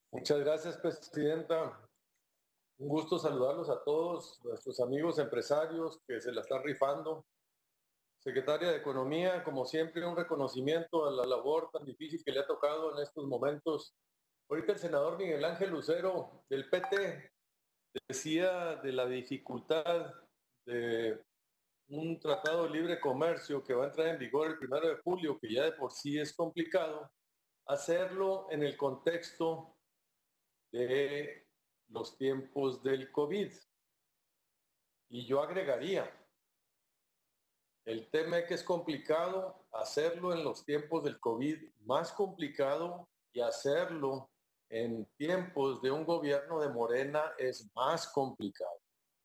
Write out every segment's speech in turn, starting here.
Muchas gracias, presidenta. Un gusto saludarlos a todos, nuestros amigos empresarios que se la están rifando. Secretaria de Economía, como siempre, un reconocimiento a la labor tan difícil que le ha tocado en estos momentos. Ahorita el senador Miguel Ángel Lucero del PT decía de la dificultad de un tratado de libre comercio que va a entrar en vigor el 1 de julio, que ya de por sí es complicado, hacerlo en el contexto de los tiempos del COVID. Y yo agregaría, el tema que es complicado, hacerlo en los tiempos del COVID, más complicado, y hacerlo en tiempos de un gobierno de Morena es más complicado.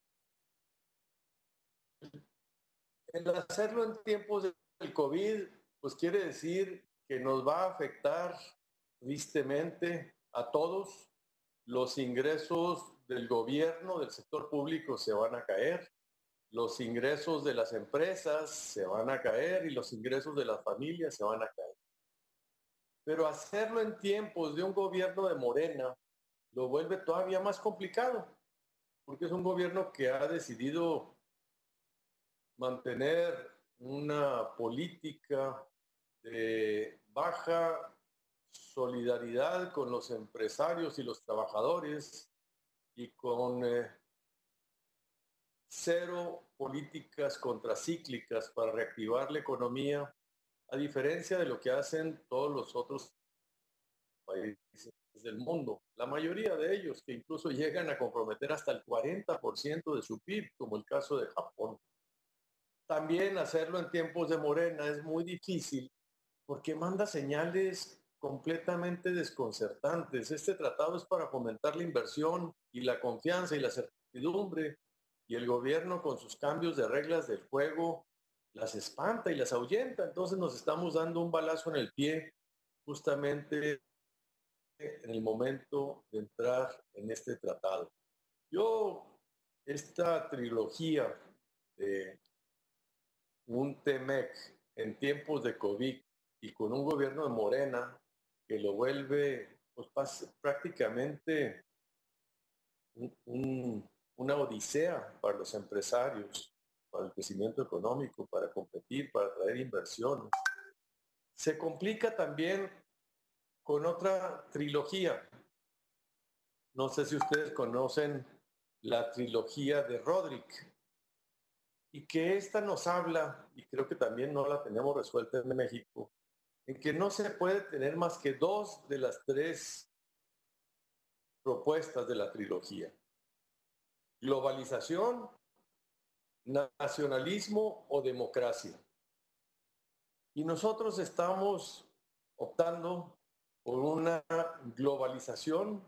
El hacerlo en tiempos del COVID, pues quiere decir que nos va a afectar tristemente a todos. Los ingresos del gobierno, del sector público se van a caer, los ingresos de las empresas se van a caer y los ingresos de las familias se van a caer. Pero hacerlo en tiempos de un gobierno de Morena lo vuelve todavía más complicado, porque es un gobierno que ha decidido mantener una política de baja solidaridad con los empresarios y los trabajadores y con cero políticas contracíclicas para reactivar la economía, a diferencia de lo que hacen todos los otros países del mundo. La mayoría de ellos que incluso llegan a comprometer hasta el 40% de su PIB, como el caso de Japón. También hacerlo en tiempos de Morena es muy difícil porque manda señales completamente desconcertantes. Este tratado es para fomentar la inversión y la confianza y la certidumbre, y el gobierno con sus cambios de reglas del juego las espanta y las ahuyenta. Entonces nos estamos dando un balazo en el pie justamente en el momento de entrar en este tratado. Yo, esta trilogía de un TEMEC en tiempos de COVID y con un gobierno de Morena que lo vuelve pues, prácticamente una odisea para los empresarios, para el crecimiento económico, para competir, para atraer inversión. Se complica también con otra trilogía. No sé si ustedes conocen la trilogía de Rodrik, y que esta nos habla, y creo que también no la tenemos resuelta en México, en que no se puede tener más que dos de las tres propuestas de la trilogía: globalización, nacionalismo o democracia. Y nosotros estamos optando por una globalización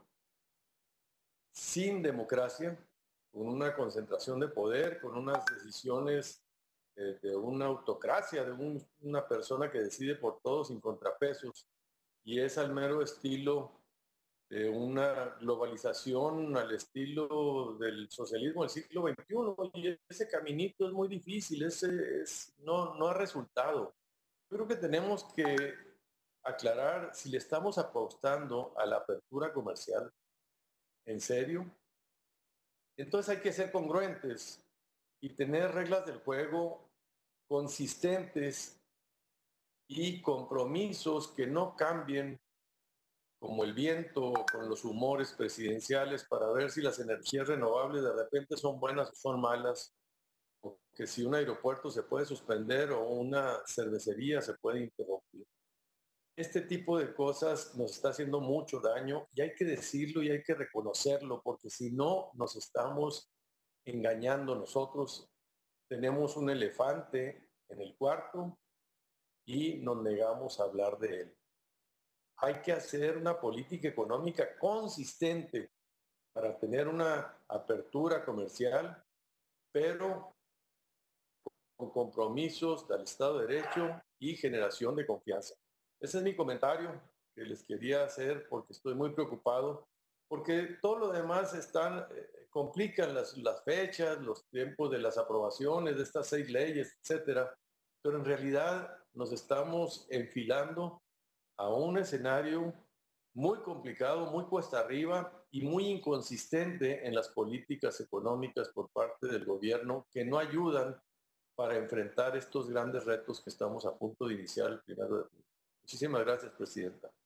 sin democracia, con una concentración de poder, con unas decisiones de una autocracia, de una persona que decide por todos sin contrapesos, y es al mero estilo de una globalización al estilo del socialismo del siglo XXI, y ese caminito es muy difícil, no ha resultado. Yo creo que tenemos que aclarar si le estamos apostando a la apertura comercial en serio. Entonces hay que ser congruentes y tener reglas del juego consistentes y compromisos que no cambien como el viento con los humores presidenciales, para ver si las energías renovables de repente son buenas o son malas, o que si un aeropuerto se puede suspender o una cervecería se puede interrumpir. Este tipo de cosas nos está haciendo mucho daño, y hay que decirlo y hay que reconocerlo, porque si no nos estamos engañando nosotros. Tenemos un elefante en el cuarto y nos negamos a hablar de él. Hay que hacer una política económica consistente para tener una apertura comercial, pero con compromisos del Estado de Derecho y generación de confianza. Ese es mi comentario que les quería hacer, porque estoy muy preocupado, porque todo lo demás complican las fechas, los tiempos de las aprobaciones de estas 6 leyes, etcétera, pero en realidad nos estamos enfilando a un escenario muy complicado, muy cuesta arriba y muy inconsistente en las políticas económicas por parte del gobierno que no ayudan para enfrentar estos grandes retos que estamos a punto de iniciar el 1 de junio. Muchísimas gracias, Presidenta.